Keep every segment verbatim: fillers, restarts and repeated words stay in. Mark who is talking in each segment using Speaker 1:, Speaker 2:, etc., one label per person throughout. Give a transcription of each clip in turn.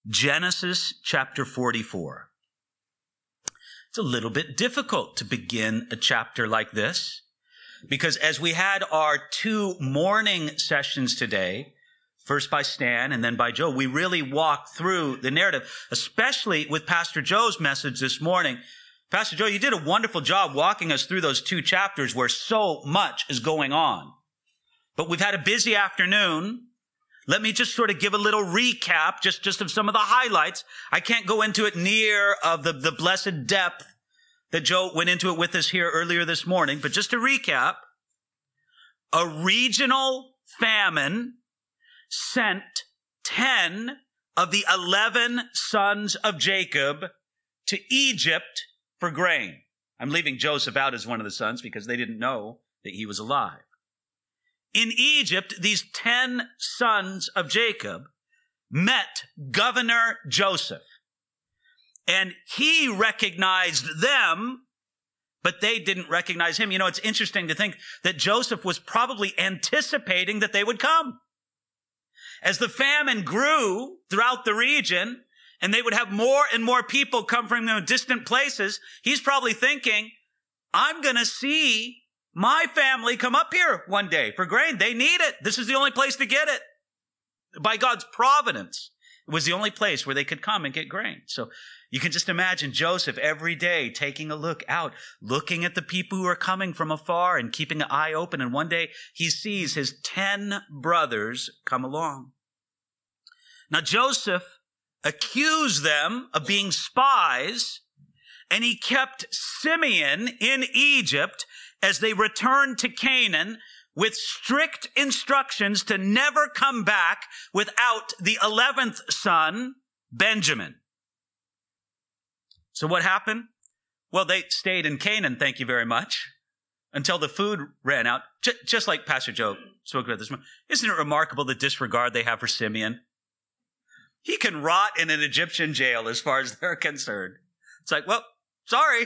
Speaker 1: Genesis chapter forty-four. It's a little bit difficult to begin a chapter like this because as we had our two morning sessions today, first by Stan and then by Joe, we really walked through the narrative, especially with Pastor Joe's message this morning. Pastor Joe, you did a wonderful job walking us through those two chapters where so much is going on. But we've had a busy afternoon. Let me just sort of give a little recap, just, just of some of the highlights. I can't go into it near of the, the blessed depth that Joe went into it with us here earlier this morning. But just to recap, a regional famine sent ten of the eleven sons of Jacob to Egypt for grain. I'm leaving Joseph out as one of the sons because they didn't know that he was alive. In Egypt, these ten sons of Jacob met Governor Joseph. And he recognized them, but they didn't recognize him. You know, it's interesting to think that Joseph was probably anticipating that they would come. As the famine grew throughout the region, and they would have more and more people come from you know, distant places, he's probably thinking, I'm going to see my family come up here one day for grain. They need it. This is the only place to get it. By God's providence, it was the only place where they could come and get grain. So you can just imagine Joseph every day taking a look out, looking at the people who are coming from afar and keeping an eye open. And one day he sees his ten brothers come along. Now Joseph accused them of being spies, and he kept Simeon in Egypt as they returned to Canaan with strict instructions to never come back without the eleventh son, Benjamin. So what happened? Well, they stayed in Canaan, thank you very much, until the food ran out, J- just like Pastor Joe spoke about this morning. Isn't it remarkable the disregard they have for Simeon? He can rot in an Egyptian jail as far as they're concerned. It's like, well, sorry.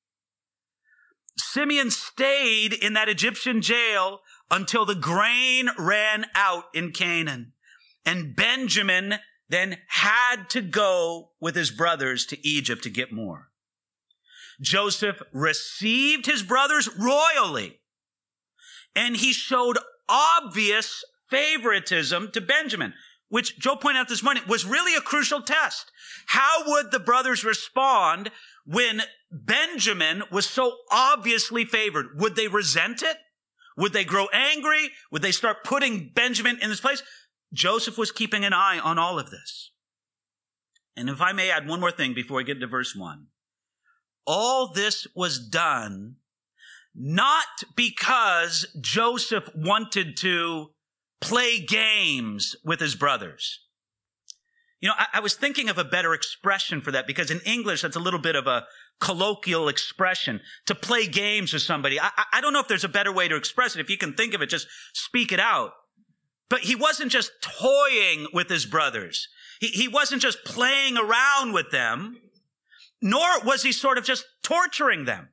Speaker 1: Simeon stayed in that Egyptian jail until the grain ran out in Canaan. And Benjamin then had to go with his brothers to Egypt to get more. Joseph received his brothers royally, and he showed obvious favoritism to Benjamin, which Joe pointed out this morning was really a crucial test. How would the brothers respond when Benjamin was so obviously favored? Would they resent it? Would they grow angry? Would they start putting Benjamin in his place? Joseph was keeping an eye on all of this. And if I may add one more thing before we get to verse one. All this was done not because Joseph wanted to play games with his brothers. You know, I, I was thinking of a better expression for that because in English, that's a little bit of a colloquial expression, to play games with somebody. I, I don't know if there's a better way to express it. If you can think of it, just speak it out. But he wasn't just toying with his brothers. He, he wasn't just playing around with them, nor was he sort of just torturing them.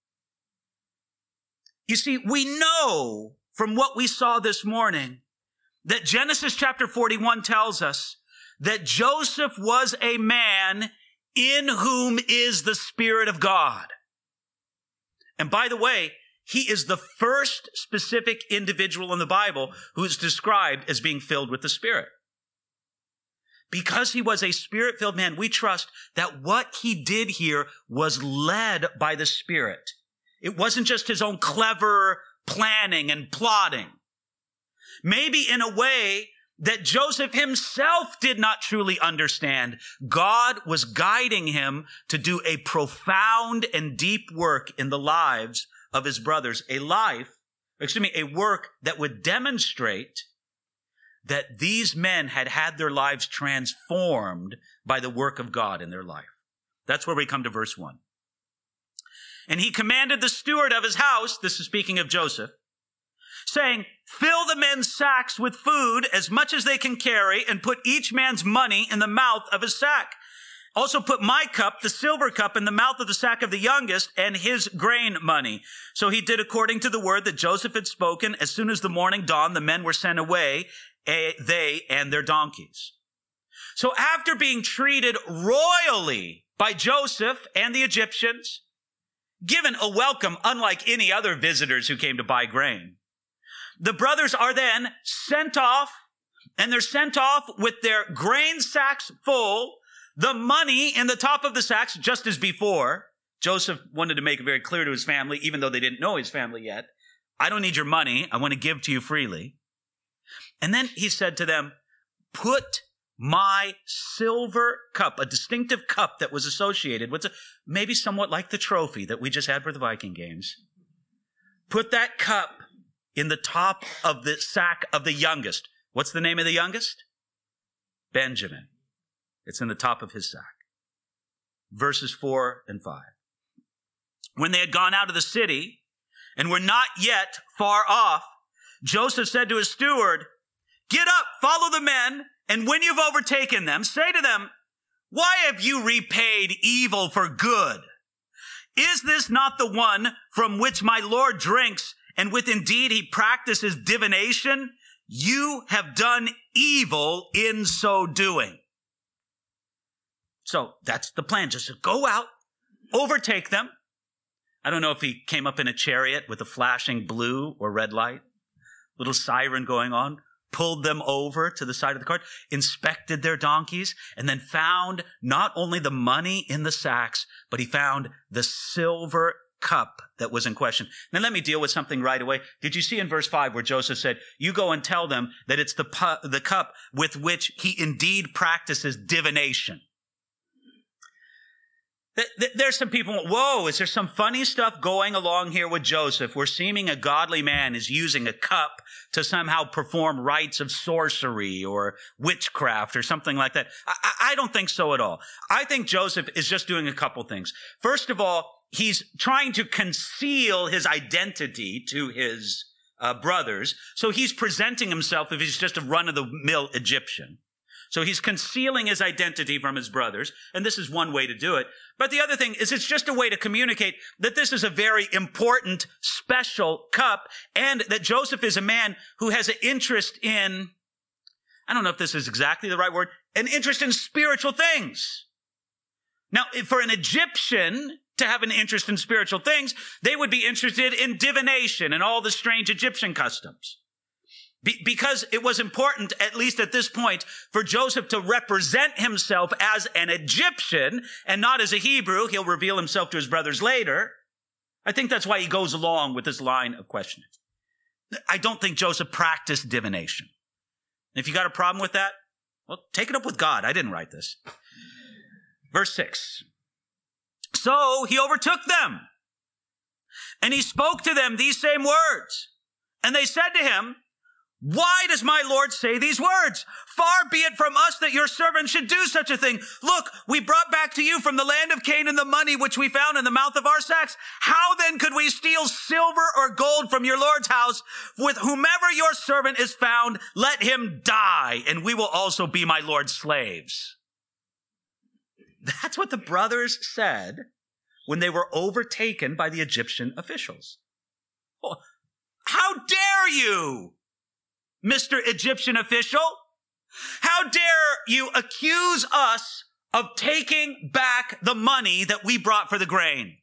Speaker 1: You see, we know from what we saw this morning that Genesis chapter forty-one tells us that Joseph was a man in whom is the Spirit of God. And by the way, he is the first specific individual in the Bible who is described as being filled with the Spirit. Because he was a Spirit-filled man, we trust that what he did here was led by the Spirit. It wasn't just his own clever planning and plotting. Maybe in a way that Joseph himself did not truly understand. God was guiding him to do a profound and deep work in the lives of his brothers, a life, excuse me, a work that would demonstrate that these men had had their lives transformed by the work of God in their life. That's where we come to verse one. And he commanded the steward of his house, this is speaking of Joseph, saying, fill the men's sacks with food as much as they can carry and put each man's money in the mouth of his sack. Also put my cup, the silver cup, in the mouth of the sack of the youngest and his grain money. So he did according to the word that Joseph had spoken. As soon as the morning dawned, the men were sent away, they and their donkeys. So after being treated royally by Joseph and the Egyptians, given a welcome unlike any other visitors who came to buy grain, the brothers are then sent off, and they're sent off with their grain sacks full, the money in the top of the sacks, just as before. Joseph wanted to make it very clear to his family, even though they didn't know his family yet, I don't need your money. I want to give to you freely. And then he said to them, put my silver cup, a distinctive cup that was associated with, maybe somewhat like the trophy that we just had for the Viking games. Put that cup in the top of the sack of the youngest. What's the name of the youngest? Benjamin. It's in the top of his sack. Verses four and five. When they had gone out of the city and were not yet far off, Joseph said to his steward, get up, follow the men, and when you've overtaken them, say to them, why have you repaid evil for good? Is this not the one from which my Lord drinks, and with indeed he practices divination? You have done evil in so doing. So that's the plan. Just to go out, overtake them. I don't know if he came up in a chariot with a flashing blue or red light, little siren going on, pulled them over to the side of the cart, inspected their donkeys, and then found not only the money in the sacks, but he found the silver cup that was in question. Now let me deal with something right away. Did you see in verse five where Joseph said, you go and tell them that it's the, pu- the cup with which he indeed practices divination? There's some people, whoa, is there some funny stuff going along here with Joseph where seeming a godly man is using a cup to somehow perform rites of sorcery or witchcraft or something like that? I, I don't think so at all. I think Joseph is just doing a couple things. First of all, he's trying to conceal his identity to his uh, brothers. So he's presenting himself if he's just a run-of-the-mill Egyptian. So he's concealing his identity from his brothers, and this is one way to do it. But the other thing is it's just a way to communicate that this is a very important, special cup, and that Joseph is a man who has an interest in, I don't know if this is exactly the right word, an interest in spiritual things. Now, for an Egyptian to have an interest in spiritual things, they would be interested in divination and all the strange Egyptian customs. Be- because it was important, at least at this point, for Joseph to represent himself as an Egyptian and not as a Hebrew. He'll reveal himself to his brothers later. I think that's why he goes along with this line of questioning. I don't think Joseph practiced divination. If you got a problem with that, well, take it up with God. I didn't write this. Verse six. So he overtook them, and he spoke to them these same words. And they said to him, why does my Lord say these words? Far be it from us that your servant should do such a thing. Look, we brought back to you from the land of Canaan the money which we found in the mouth of our sacks. How then could we steal silver or gold from your Lord's house? With whomever your servant is found, let him die, and we will also be my Lord's slaves. That's what the brothers said when they were overtaken by the Egyptian officials. Oh, how dare you, Mister Egyptian official? How dare you accuse us of taking back the money that we brought for the grain?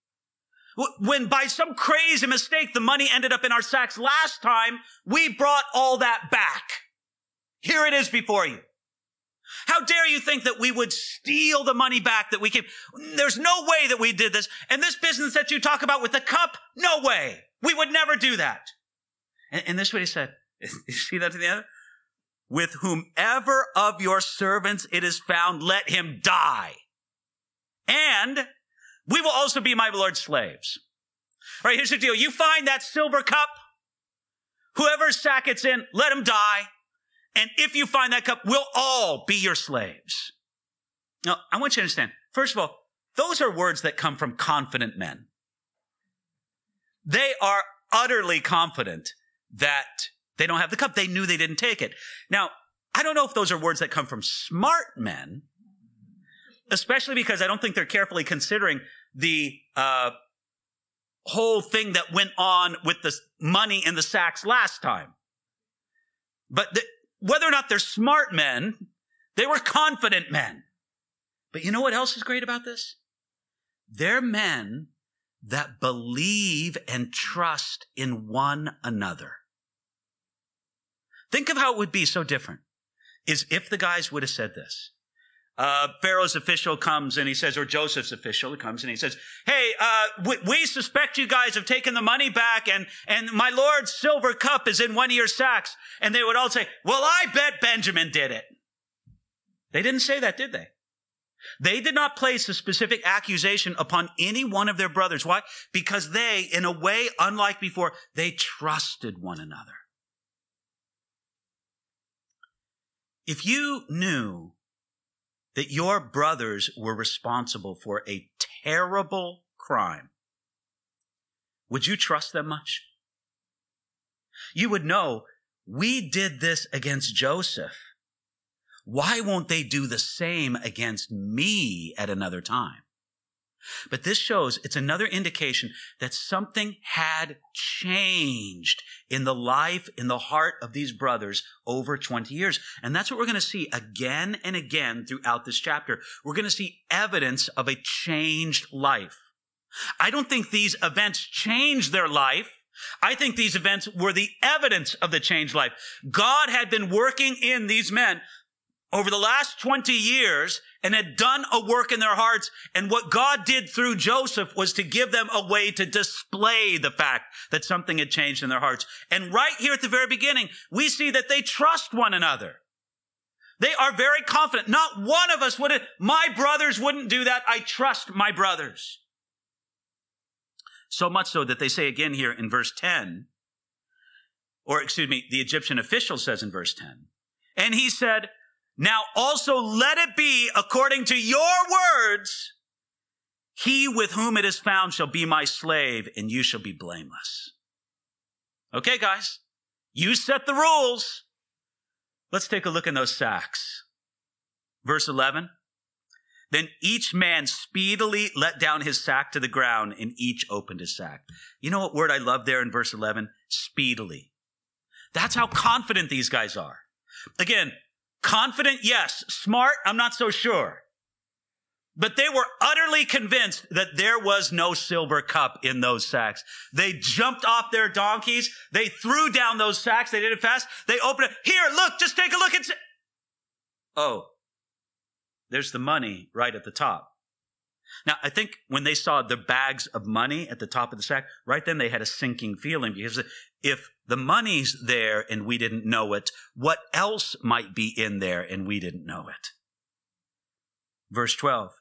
Speaker 1: When by some crazy mistake the money ended up in our sacks last time, we brought all that back. Here it is before you. How dare you think that we would steal the money back that we gave? There's no way that we did this. And this business that you talk about with the cup, no way. We would never do that. And, and this is what he said. You see that to the end? With whomever of your servants it is found, let him die. And we will also be my Lord's slaves. All right, here's the deal. You find that silver cup, whoever's sack it's in, let him die. And if you find that cup, we'll all be your slaves. Now, I want you to understand, first of all, those are words that come from confident men. They are utterly confident that they don't have the cup. They knew they didn't take it. Now, I don't know if those are words that come from smart men, especially because I don't think they're carefully considering the uh, whole thing that went on with the money in the sacks last time. But the, whether or not they're smart men, They were confident men. But you know what else is great about this? They're men that believe and trust in one another. Think of how it would be so different is if the guys would have said this. Uh, Pharaoh's official comes and he says, or Joseph's official comes and he says, hey, uh, we, we suspect you guys have taken the money back and, and my Lord's silver cup is in one of your sacks. And they would all say, well, I bet Benjamin did it. They didn't say that, did they? They did not place a specific accusation upon any one of their brothers. Why? Because they, in a way unlike before, they trusted one another. If you knew that your brothers were responsible for a terrible crime, would you trust them much? You would know, we did this against Joseph. Why won't they do the same against me at another time? But this shows it's another indication that something had changed in the life, in the heart of these brothers over twenty years. And that's what we're going to see again and again throughout this chapter. We're going to see evidence of a changed life. I don't think these events changed their life. I think these events were the evidence of the changed life. God had been working in these men over the last twenty years and had done a work in their hearts. And what God did through Joseph was to give them a way to display the fact that something had changed in their hearts. And right here at the very beginning, we see that they trust one another. They are very confident. Not one of us would have, my brothers wouldn't do that. I trust my brothers. So much so that they say again here in verse ten, or excuse me, the Egyptian official says in verse ten, and he said, now also let it be according to your words. He with whom it is found shall be my slave, and you shall be blameless. Okay, guys, you set the rules. Let's take a look in those sacks. Verse eleven. Then each man speedily let down his sack to the ground, and each opened his sack. You know what word I love there in verse eleven? Speedily. That's how confident these guys are. Again, confident, yes. Smart, I'm not so sure. But they were utterly convinced that there was no silver cup in those sacks. They jumped off their donkeys. They threw down those sacks. They did it fast. They opened it. Here, look, just take a look at... Oh, there's the money right at the top. Now, I think when they saw the bags of money at the top of the sack, right then they had a sinking feeling, because if the money's there and we didn't know it, what else might be in there and we didn't know it? Verse twelve.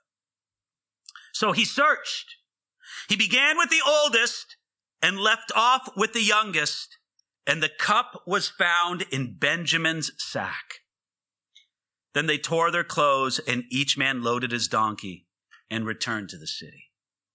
Speaker 1: So he searched. He began with the oldest and left off with the youngest, and the cup was found in Benjamin's sack. Then they tore their clothes, and each man loaded his donkey and returned to the city.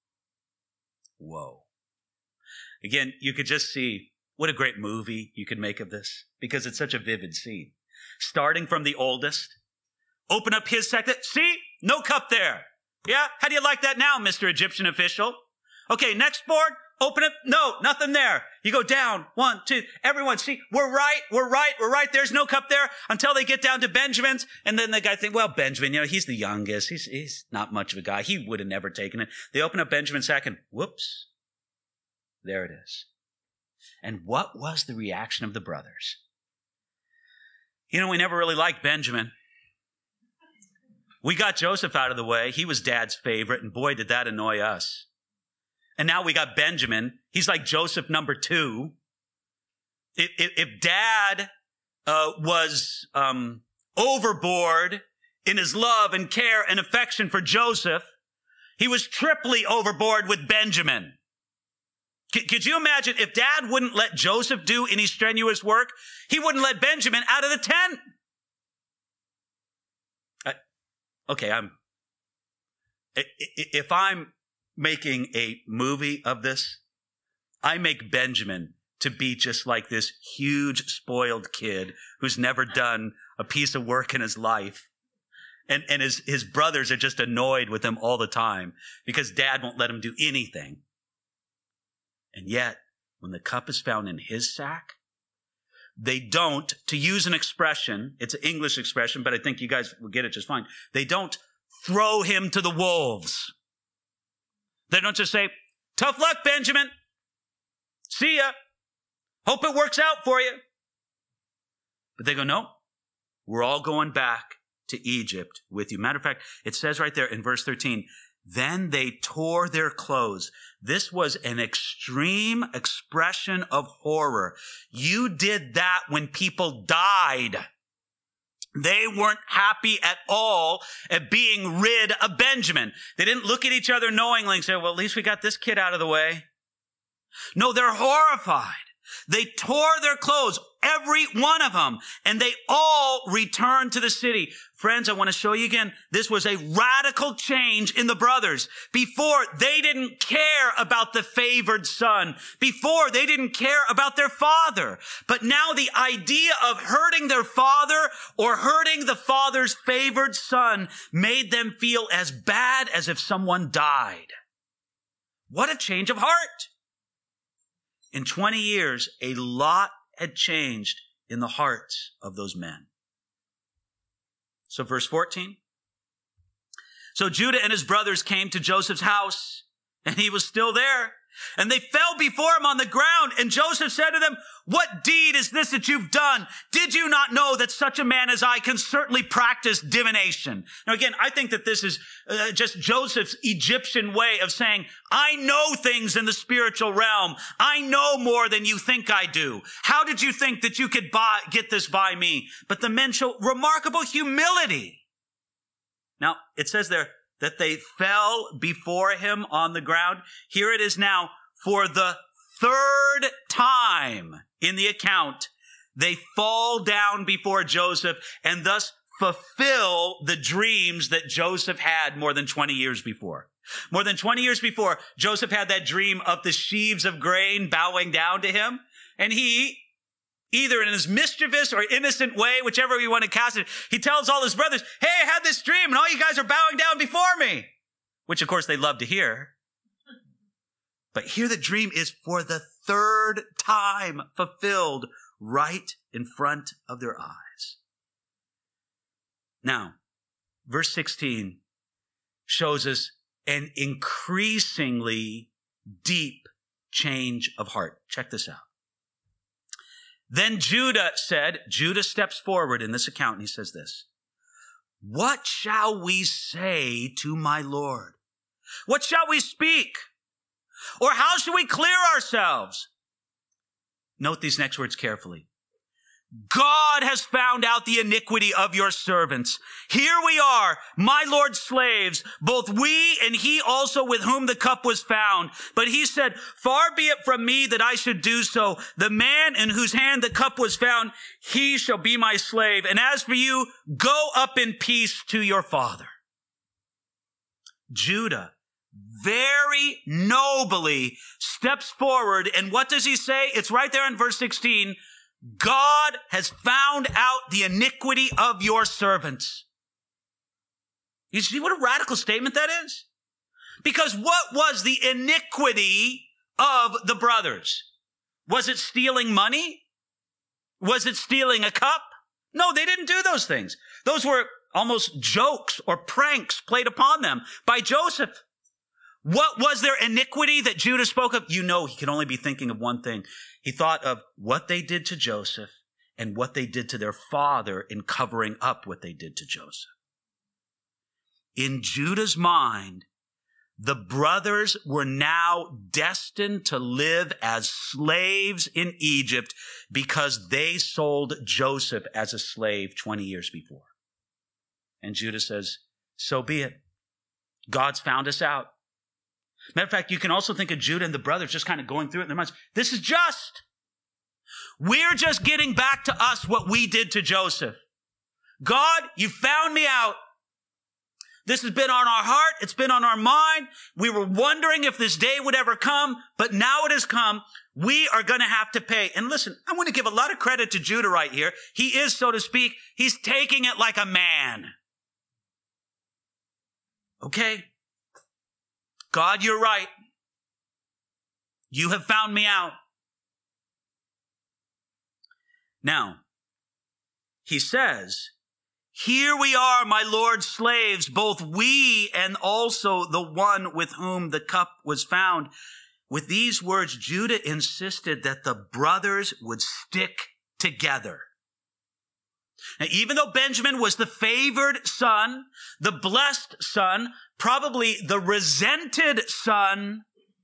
Speaker 1: Whoa. Again, you could just see what a great movie you could make of this, because it's such a vivid scene. Starting from the oldest, open up his sack. See? No cup there. Yeah? How do you like that now, Mister Egyptian official? Okay, next board. Open it. No, nothing there. You go down. One, two. Everyone, see, we're right. We're right. We're right. There's no cup there until they get down to Benjamin's. And then the guy thinks, well, Benjamin, you know, he's the youngest. He's, he's not much of a guy. He would have never taken it. They open up Benjamin's sack and whoops, there it is. And what was the reaction of the brothers? You know, we never really liked Benjamin. We got Joseph out of the way. He was Dad's favorite, and boy, did that annoy us. And now we got Benjamin. He's like Joseph number two. If, if, if Dad uh, was um, overboard in his love and care and affection for Joseph, he was triply overboard with Benjamin. C- could you imagine if Dad wouldn't let Joseph do any strenuous work, he wouldn't let Benjamin out of the tent? I, okay, I'm. If I'm making a movie of this, I make Benjamin to be just like this huge spoiled kid who's never done a piece of work in his life. And, and his, his brothers are just annoyed with him all the time because Dad won't let him do anything. And yet, when the cup is found in his sack, they don't, to use an expression, it's an English expression, but I think you guys will get it just fine. They don't throw him to the wolves. They don't just say, tough luck, Benjamin. See ya. Hope it works out for you. But they go, no, we're all going back to Egypt with you. Matter of fact, it says right there in verse thirteen, then they tore their clothes. This was an extreme expression of horror. You did that when people died. They weren't happy at all at being rid of Benjamin. They didn't look at each other knowingly and say, well, at least we got this kid out of the way. No, they're horrified. They tore their clothes, every one of them, and they all returned to the city. Friends, I want to show you again, this was a radical change in the brothers. Before, they didn't care about the favored son. Before, they didn't care about their father. But now the idea of hurting their father or hurting the father's favored son made them feel as bad as if someone died. What a change of heart! In twenty years, a lot had changed in the hearts of those men. So verse fourteen. So Judah and his brothers came to Joseph's house, and he was still there. And they fell before him on the ground. And Joseph said to them, what deed is this that you've done? Did you not know that such a man as I can certainly practice divination? Now, again, I think that this is uh, just Joseph's Egyptian way of saying, I know things in the spiritual realm. I know more than you think I do. How did you think that you could buy, get this by me? But the men show remarkable humility. Now, it says there, that they fell before him on the ground. Here it is now, for the third time in the account, they fall down before Joseph and thus fulfill the dreams that Joseph had more than twenty years before. More than twenty years before, Joseph had that dream of the sheaves of grain bowing down to him, and he, either in his mischievous or innocent way, whichever you want to cast it, he tells all his brothers, hey, I had this dream and all you guys are bowing down before me. Which, of course, they love to hear. But here the dream is for the third time fulfilled right in front of their eyes. Now, verse sixteen shows us an increasingly deep change of heart. Check this out. Then Judah said, Judah steps forward in this account and he says this, what shall we say to my Lord? What shall we speak? Or how shall we clear ourselves? Note these next words carefully. God has found out the iniquity of your servants. Here we are, my Lord's slaves, both we and he also with whom the cup was found. But he said, far be it from me that I should do so. The man in whose hand the cup was found, he shall be my slave. And as for you, go up in peace to your father. Judah very nobly steps forward. And what does he say? It's right there in verse sixteen. God has found out the iniquity of your servants. You see what a radical statement that is? Because what was the iniquity of the brothers? Was it stealing money? Was it stealing a cup? No, they didn't do those things. Those were almost jokes or pranks played upon them by Joseph. What was their iniquity that Judah spoke of? You know, he could only be thinking of one thing. He thought of what they did to Joseph and what they did to their father in covering up what they did to Joseph. In Judah's mind, the brothers were now destined to live as slaves in Egypt because they sold Joseph as a slave twenty years before. And Judah says, so be it. God's found us out. Matter of fact, you can also think of Judah and the brothers just kind of going through it in their minds. This is just. We're just getting back to us what we did to Joseph. God, you found me out. This has been on our heart. It's been on our mind. We were wondering if this day would ever come, but now it has come. We are going to have to pay. And listen, I want to give a lot of credit to Judah right here. He is, so to speak, he's taking it like a man. Okay? God, you're right. You have found me out. Now, he says, here we are, my Lord's slaves, both we and also the one with whom the cup was found. With these words, Judah insisted that the brothers would stick together. Now, even though Benjamin was the favored son, the blessed son, probably the resented son,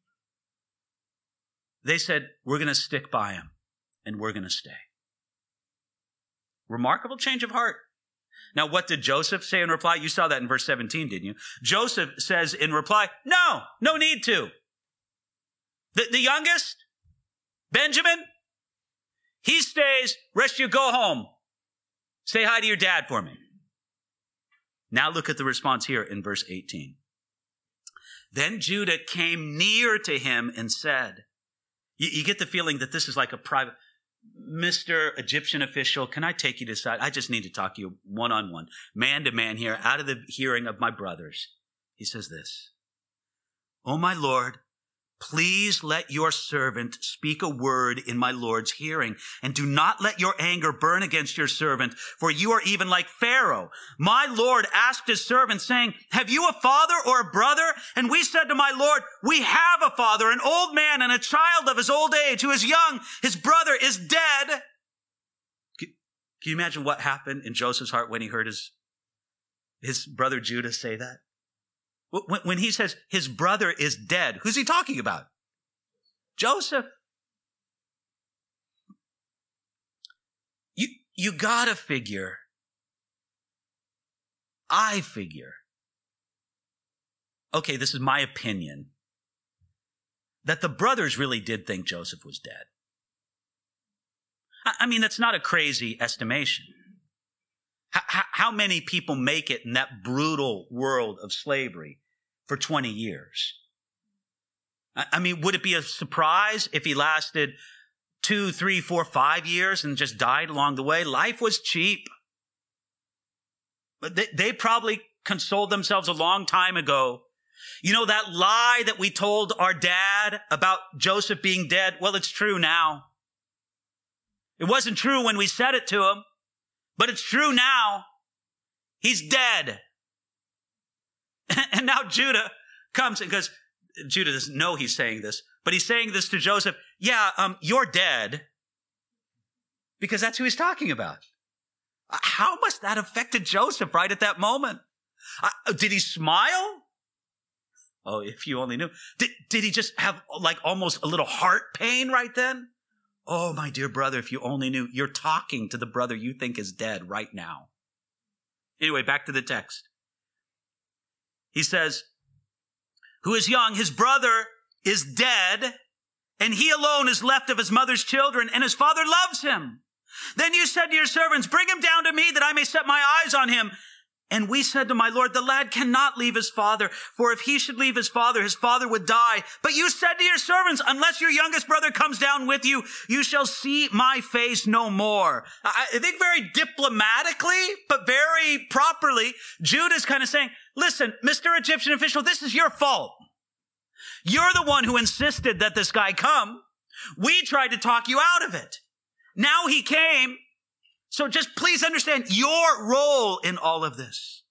Speaker 1: they said, we're going to stick by him and we're going to stay. Remarkable change of heart. Now, what did Joseph say in reply? You saw that in verse seventeen, didn't you? Joseph says in reply, no, no need to. The, the youngest, Benjamin, he stays, rest you go home. Say hi to your dad for me. Now look at the response here in verse eighteen. Then Judah came near to him and said, you, you get the feeling that this is like a private, Mister Egyptian official, can I take you to side? I just need to talk to you one-on-one, man to man here, out of the hearing of my brothers. He says this, oh, my Lord, please let your servant speak a word in my Lord's hearing, and do not let your anger burn against your servant, for you are even like Pharaoh. My Lord asked his servant, saying, have you a father or a brother? And we said to my Lord, we have a father, an old man, and a child of his old age, who is young. His brother is dead. Can you imagine what happened in Joseph's heart when he heard his, his brother Judah say that? When he says his brother is dead, who's he talking about? Joseph. You, you gotta figure, I figure, okay, this is my opinion, that the brothers really did think Joseph was dead. I mean, that's not a crazy estimation. How, how many people make it in that brutal world of slavery for twenty years? I mean, would it be a surprise if he lasted two, three, four, five years and just died along the way? Life was cheap. But they, they probably consoled themselves a long time ago. You know, that lie that we told our dad about Joseph being dead? Well, it's true now. It wasn't true when we said it to him. But it's true now. He's dead. And now Judah comes and goes, Judah doesn't know he's saying this, but he's saying this to Joseph. Yeah, um, you're dead. Because that's who he's talking about. How must that have affected Joseph right at that moment? Uh, did he smile? Oh, if you only knew. Did, did he just have like almost a little heart pain right then? Oh, my dear brother, if you only knew, you're talking to the brother you think is dead right now. Anyway, back to the text. He says, who is young, his brother is dead, and he alone is left of his mother's children, and his father loves him. Then you said to your servants, bring him down to me that I may set my eyes on him. And we said to my Lord, the lad cannot leave his father, for if he should leave his father, his father would die. But you said to your servants, unless your youngest brother comes down with you, you shall see my face no more. I think very diplomatically, but very properly, Judah's kind of saying, listen, Mister Egyptian official, this is your fault. You're the one who insisted that this guy come. We tried to talk you out of it. Now he came. So just please understand your role in all of this.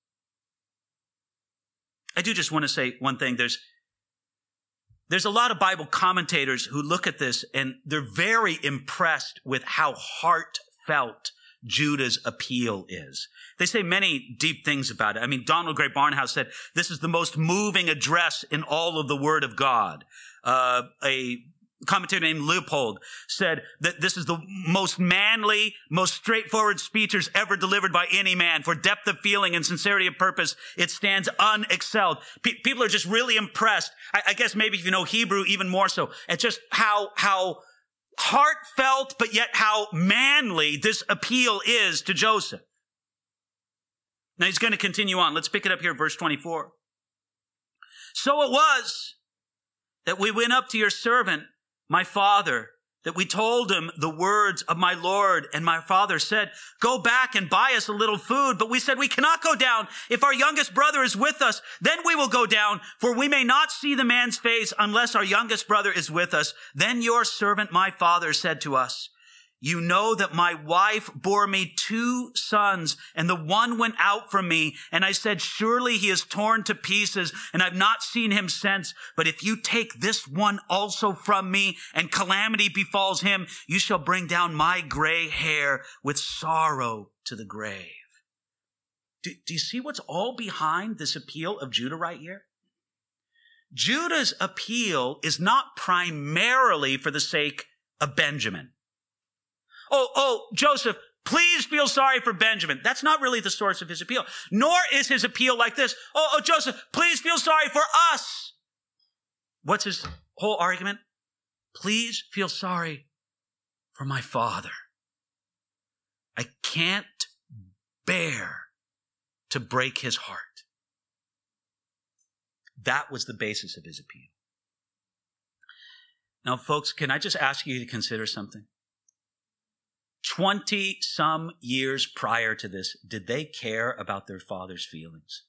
Speaker 1: I do just want to say one thing. There's, there's a lot of Bible commentators who look at this and they're very impressed with how heartfelt Judah's appeal is. They say many deep things about it. I mean, Donald Gray Barnhouse said, this is the most moving address in all of the Word of God. Uh, a commentator named Leopold said that this is the most manly, most straightforward speeches ever delivered by any man. For depth of feeling and sincerity of purpose, it stands unexcelled. Pe- people are just really impressed. I-, I guess maybe if you know Hebrew, even more so, at just how, how heartfelt, but yet how manly this appeal is to Joseph. Now he's going to continue on. Let's pick it up here, verse twenty-four. So it was that we went up to your servant, my father, that we told him the words of my Lord. And my father said, go back and buy us a little food. But we said, we cannot go down. If our youngest brother is with us, then we will go down, for we may not see the man's face unless our youngest brother is with us. Then your servant, my father, said to us, You know that my wife bore me two sons, and the one went out from me, and I said, surely he is torn to pieces, and I've not seen him since. But if you take this one also from me, and calamity befalls him, you shall bring down my gray hair with sorrow to the grave. Do, do you see what's all behind this appeal of Judah right here? Judah's appeal is not primarily for the sake of Benjamin. Oh, oh, Joseph, please feel sorry for Benjamin. That's not really the source of his appeal. Nor is his appeal like this. Oh, oh, Joseph, please feel sorry for us. What's his whole argument? Please feel sorry for my father. I can't bear to break his heart. That was the basis of his appeal. Now, folks, can I just ask you to consider something? Twenty some years prior to this, did they care about their father's feelings?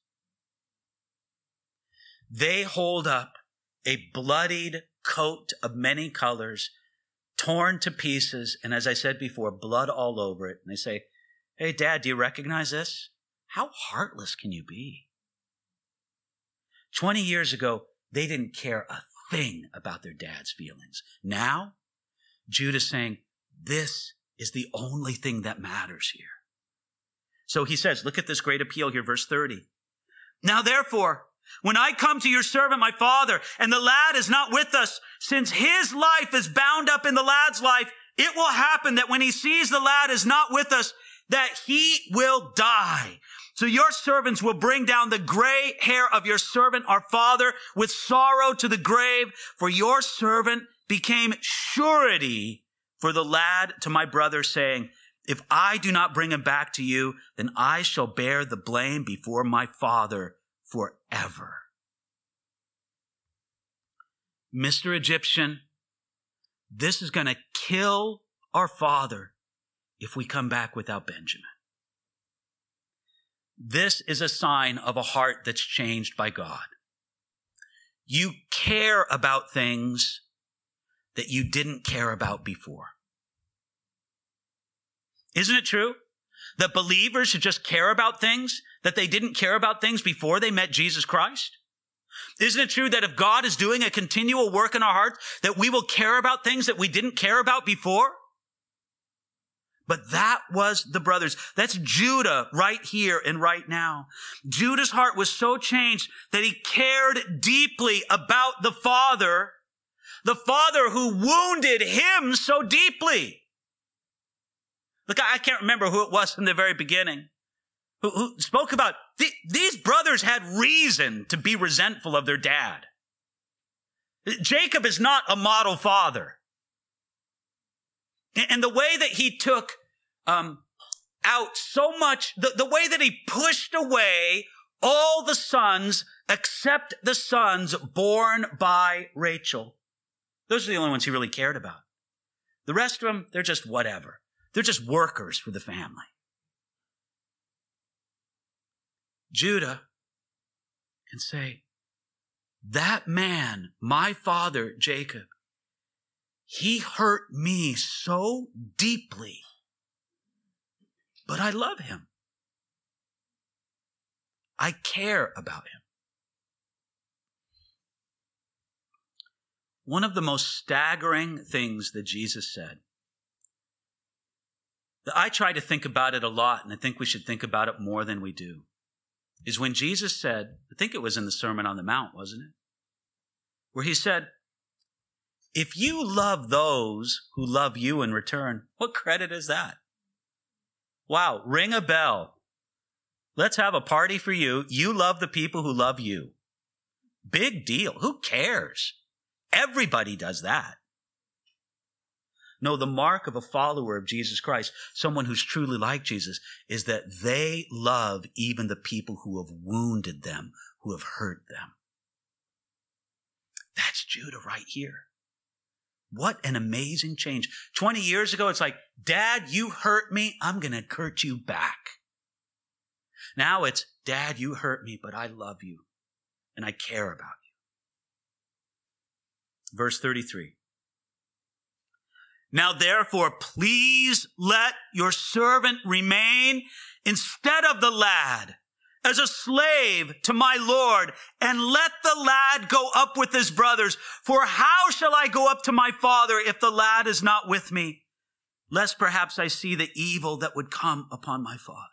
Speaker 1: They hold up a bloodied coat of many colors, torn to pieces, and as I said before, blood all over it. And they say, hey, Dad, do you recognize this? How heartless can you be? Twenty years ago, they didn't care a thing about their dad's feelings. Now, Judah's saying, this is the only thing that matters here. So he says, look at this great appeal here, verse thirty. Now therefore, when I come to your servant, my father, and the lad is not with us, since his life is bound up in the lad's life, it will happen that when he sees the lad is not with us, that he will die. So your servants will bring down the gray hair of your servant, our father, with sorrow to the grave, for your servant became surety for the lad to my brother, saying, if I do not bring him back to you, then I shall bear the blame before my father forever. Mister Egyptian, this is going to kill our father if we come back without Benjamin. This is a sign of a heart that's changed by God. You care about things that you didn't care about before. Isn't it true that believers should just care about things that they didn't care about things before they met Jesus Christ? Isn't it true that if God is doing a continual work in our hearts, that we will care about things that we didn't care about before? But that was the brothers. That's Judah right here and right now. Judah's heart was so changed that he cared deeply about the father, the father who wounded him so deeply. Look, I can't remember who it was from the very beginning who, who spoke about th- these brothers had reason to be resentful of their dad. Jacob is not a model father. And the way that he took um, out so much, the, the way that he pushed away all the sons except the sons born by Rachel. Those are the only ones he really cared about. The rest of them, they're just whatever. They're just workers for the family. Judah can say, that man, my father, Jacob, he hurt me so deeply, but I love him. I care about him. One of the most staggering things that Jesus said, that I try to think about it a lot, and I think we should think about it more than we do, is when Jesus said, I think it was in the Sermon on the Mount, wasn't it? Where he said, if you love those who love you in return, what credit is that? Wow, ring a bell. Let's have a party for you. You love the people who love you. Big deal. Who cares? Everybody does that. No, the mark of a follower of Jesus Christ, someone who's truly like Jesus, is that they love even the people who have wounded them, who have hurt them. That's Judah right here. What an amazing change. twenty years ago, it's like, Dad, you hurt me. I'm going to hurt you back. Now it's, Dad, you hurt me, but I love you and I care about you. Verse thirty-three. Now therefore, please let your servant remain instead of the lad as a slave to my Lord, and let the lad go up with his brothers. For how shall I go up to my father if the lad is not with me? Lest perhaps I see the evil that would come upon my father.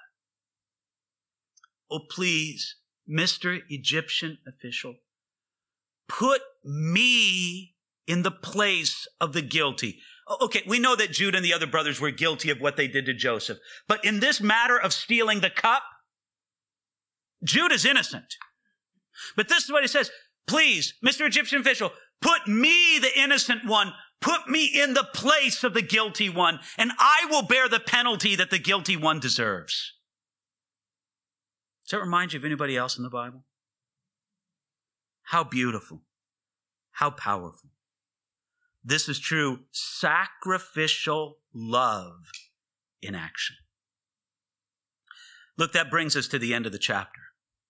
Speaker 1: Oh, please, Mister Egyptian official, put me in the place of the guilty. Okay, we know that Judah and the other brothers were guilty of what they did to Joseph. But in this matter of stealing the cup, Judah's innocent. But this is what he says. Please, Mister Egyptian official, put me, the innocent one, put me in the place of the guilty one, and I will bear the penalty that the guilty one deserves. Does that remind you of anybody else in the Bible? How beautiful. How powerful. This is true sacrificial love in action. Look, that brings us to the end of the chapter.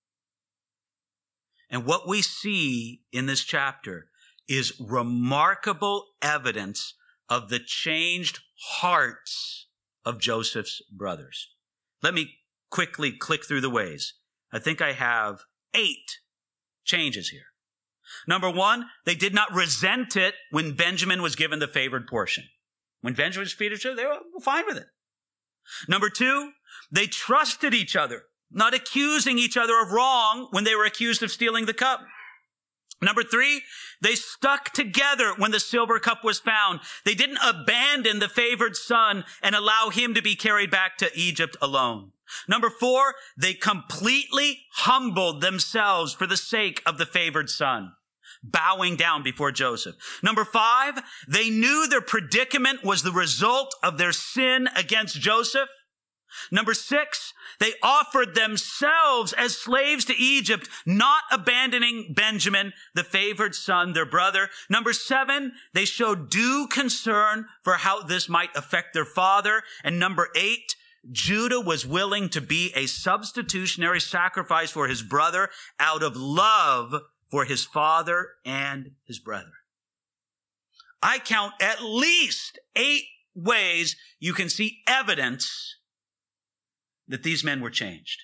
Speaker 1: And what we see in this chapter is remarkable evidence of the changed hearts of Joseph's brothers. Let me quickly click through the ways. I think I have eight changes here. Number one, they did not resent it when Benjamin was given the favored portion. When Benjamin was favored, they were fine with it. Number two, they trusted each other, not accusing each other of wrong when they were accused of stealing the cup. Number three, they stuck together when the silver cup was found. They didn't abandon the favored son and allow him to be carried back to Egypt alone. Number four, they completely humbled themselves for the sake of the favored son, bowing down before Joseph. Number five, they knew their predicament was the result of their sin against Joseph. Number six, they offered themselves as slaves to Egypt, not abandoning Benjamin, the favored son, their brother. Number seven, they showed due concern for how this might affect their father. And number eight, Judah was willing to be a substitutionary sacrifice for his brother out of love for his father and his brother. I count at least eight ways you can see evidence that these men were changed.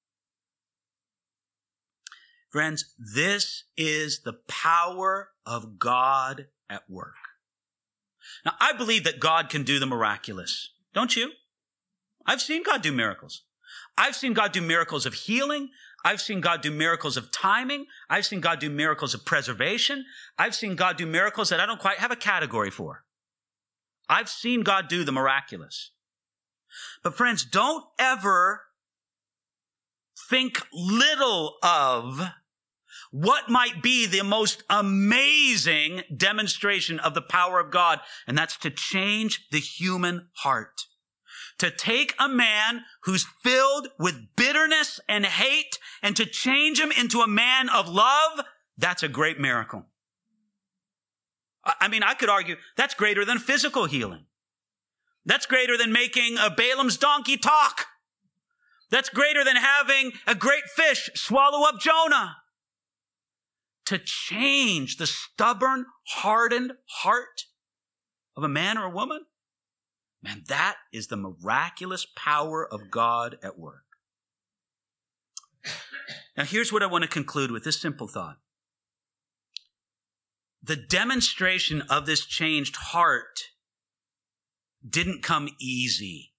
Speaker 1: Friends, this is the power of God at work. Now, I believe that God can do the miraculous. Don't you? I've seen God do miracles. I've seen God do miracles of healing. I've seen God do miracles of timing. I've seen God do miracles of preservation. I've seen God do miracles that I don't quite have a category for. I've seen God do the miraculous. But friends, don't ever think little of what might be the most amazing demonstration of the power of God, and that's to change the human heart. To take a man who's filled with bitterness and hate and to change him into a man of love, that's a great miracle. I mean, I could argue that's greater than physical healing. That's greater than making a Balaam's donkey talk. That's greater than having a great fish swallow up Jonah. To change the stubborn, hardened heart of a man or a woman, man, that is the miraculous power of God at work. Now, here's what I want to conclude with this simple thought. The demonstration of this changed heart didn't come easy.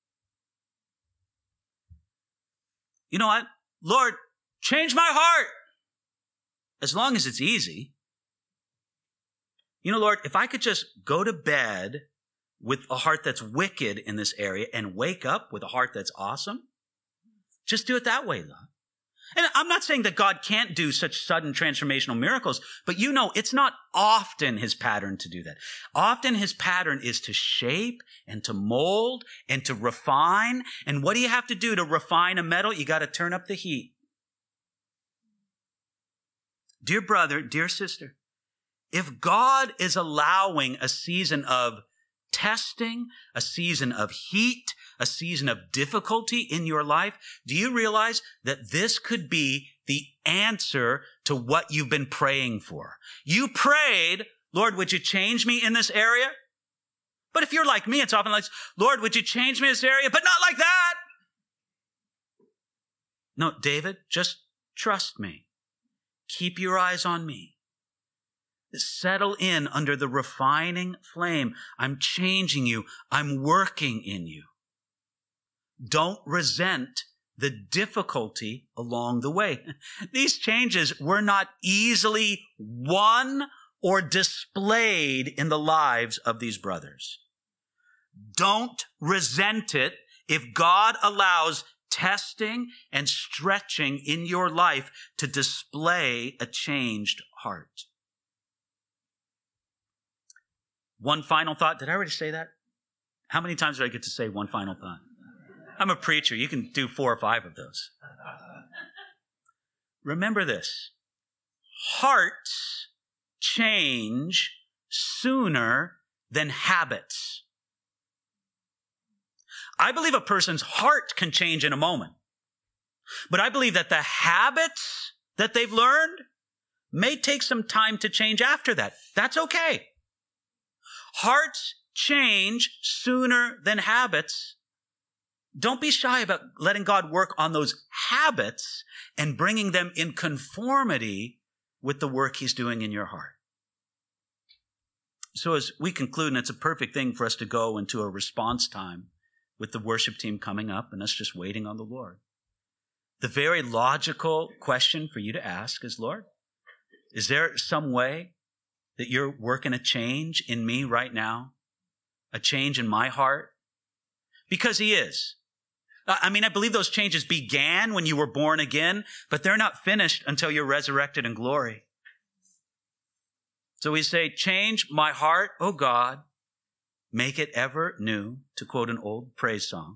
Speaker 1: You know what? Lord, change my heart. As long as it's easy. You know, Lord, if I could just go to bed with a heart that's wicked in this area and wake up with a heart that's awesome, just do it that way, Lord. And I'm not saying that God can't do such sudden transformational miracles, but you know, it's not often his pattern to do that. Often his pattern is to shape and to mold and to refine. And what do you have to do to refine a metal? You got to turn up the heat. Dear brother, dear sister, if God is allowing a season of testing, a season of heat, a season of difficulty in your life, do you realize that this could be the answer to what you've been praying for? You prayed, Lord, would you change me in this area? But if you're like me, it's often like, Lord, would you change me in this area? But not like that. No, David, just trust me. Keep your eyes on me. Settle in under the refining flame. I'm changing you. I'm working in you. Don't resent the difficulty along the way. These changes were not easily won or displayed in the lives of these brothers. Don't resent it if God allows testing and stretching in your life to display a changed heart. One final thought. Did I already say that? How many times did I get to say one final thought? I'm a preacher. You can do four or five of those. Remember this. Hearts change sooner than habits. I believe a person's heart can change in a moment. But I believe that the habits that they've learned may take some time to change after that. That's okay. Hearts change sooner than habits. Don't be shy about letting God work on those habits and bringing them in conformity with the work he's doing in your heart. So as we conclude, and it's a perfect thing for us to go into a response time with the worship team coming up and us just waiting on the Lord. The very logical question for you to ask is, Lord, is there some way that you're working a change in me right now? A change in my heart? Because he is. I mean, I believe those changes began when you were born again, but they're not finished until you're resurrected in glory. So we say, change my heart, O God, make it ever new, to quote an old praise song.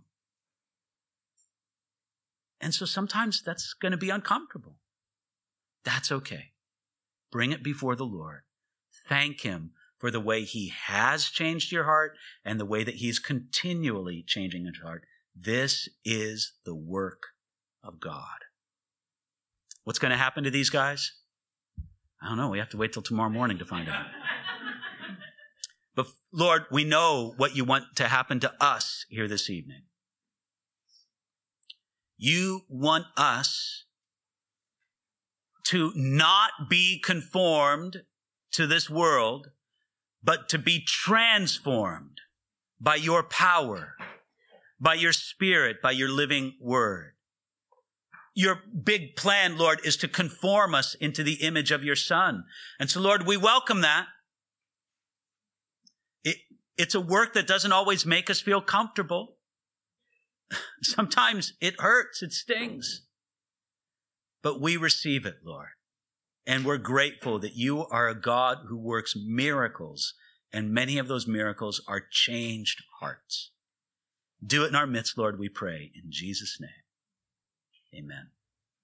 Speaker 1: And so sometimes that's going to be uncomfortable. That's okay. Bring it before the Lord. Thank him for the way he has changed your heart and the way that he's continually changing your heart. This is the work of God. What's going to happen to these guys? I don't know. We have to wait till tomorrow morning to find out. But Lord, we know what you want to happen to us here this evening. You want us to not be conformed to this world, but to be transformed by your power, by your Spirit, by your living word. Your big plan, Lord, is to conform us into the image of your Son. And so, Lord, we welcome that. It, it's a work that doesn't always make us feel comfortable. Sometimes it hurts, it stings. But we receive it, Lord. And we're grateful that you are a God who works miracles, and many of those miracles are changed hearts. Do it in our midst, Lord, we pray. In Jesus' name, amen.